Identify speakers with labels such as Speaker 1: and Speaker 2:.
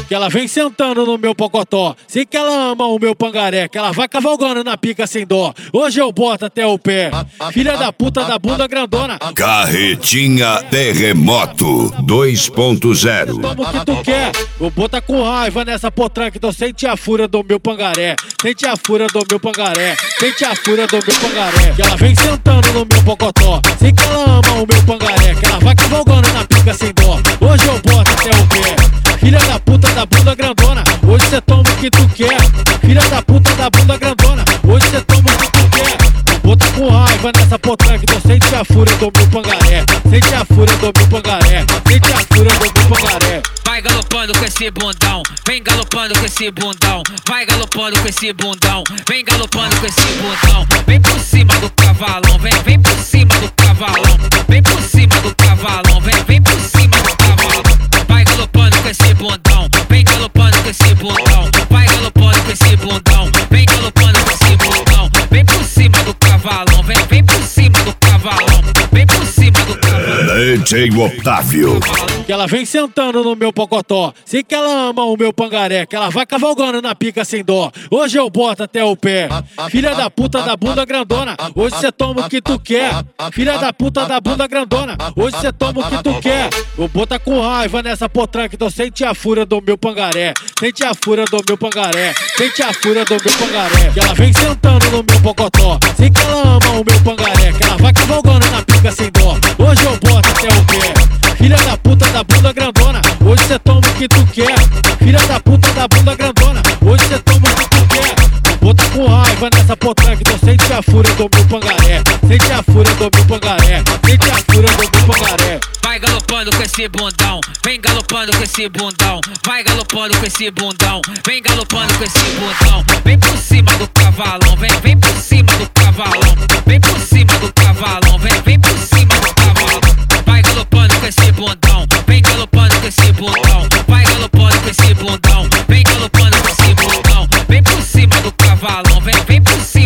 Speaker 1: Que ela vem sentando no meu pocotó. Sei que ela ama o meu pangaré. Que ela vai cavalgando na pica sem dó. Hoje eu boto até o pé. Filha da puta da bunda grandona.
Speaker 2: Carretinha Terremoto 2.0.
Speaker 1: Toma o que tu quer. Vou botar com raiva nessa potranca. Então sente a fúria do meu pangaré. Sente a fúria do meu pangaré. Sente a fúria do meu pangaré. Que ela vem sentando no meu pocotó. Sei que ela ama o meu pangaré. Que ela vai cavalgando na pica sem dó. Hoje eu boto até o pé. Filha da puta da bunda grandona. Hoje cê toma o que tu quer. Filha da puta da bunda grandona. Hoje cê toma o que tu quer. Vou botar com raiva nessa potranca. Então sente a fúria do meu pangaré. Sente a fúria do meu pangaré. Sente a fúria do meu pangaré.
Speaker 3: Vai galopando com esse bundão, vem galopando com esse bundão, vai galopando com esse bundão, vem galopando com esse bundão, vem por cima do cavalão, vem por cima do cavalão, vem por cima do cavalão, vem por cima do cavalão. Vai galopando com esse bundão, vem galopando com esse bundão, vai galopando com esse bundão, vem galopando com esse bundão, vem por cima do cavalão, vem por cima do cavalão, vem por cima do cavalão.
Speaker 2: DJ Otávio.
Speaker 1: Que ela vem sentando no meu pocotó. Sei que ela ama o meu pangaré. Que ela vai cavalgando na pica sem dó. Hoje eu boto até o pé. Filha da puta da bunda grandona. Hoje cê toma o que tu quer. Filha da puta da bunda grandona. Hoje cê toma o que tu quer. Vou botar com raiva nessa potranca. Então sente a fúria do meu pangaré. Sente a fúria do meu pangaré. Sente a fúria do meu pangaré. Que ela vem sentando no meu pocotó. Sei que ela ama o meu pangaré. Que ela vai cavalgando na pica sem dó. Hoje eu boto até o pé. Filha da puta da bunda grandona. Hoje cê toma o que tu quer. Filha da puta da bunda grandona. Hoje cê toma o que tu quer. Vou botar com raiva nessa potranca. Então sente a fúria do meu pangaré. Sente a fúria do meu pangaré. Sente a fúria do meu pangaré.
Speaker 3: Vai galopando com esse bundão, vem galopando com esse bundão, vai galopando com esse bundão, vem galopando com esse bundão, vem por cima do cavalão, vem por cima do cavalão, vem por cima do cavalão, vem por cima do cavalão. Vai galopando com esse bundão, vem galopando com esse bundão, vai galopando com esse bundão, vem galopando com esse bundão, vem por cima do cavalão, vem por cima.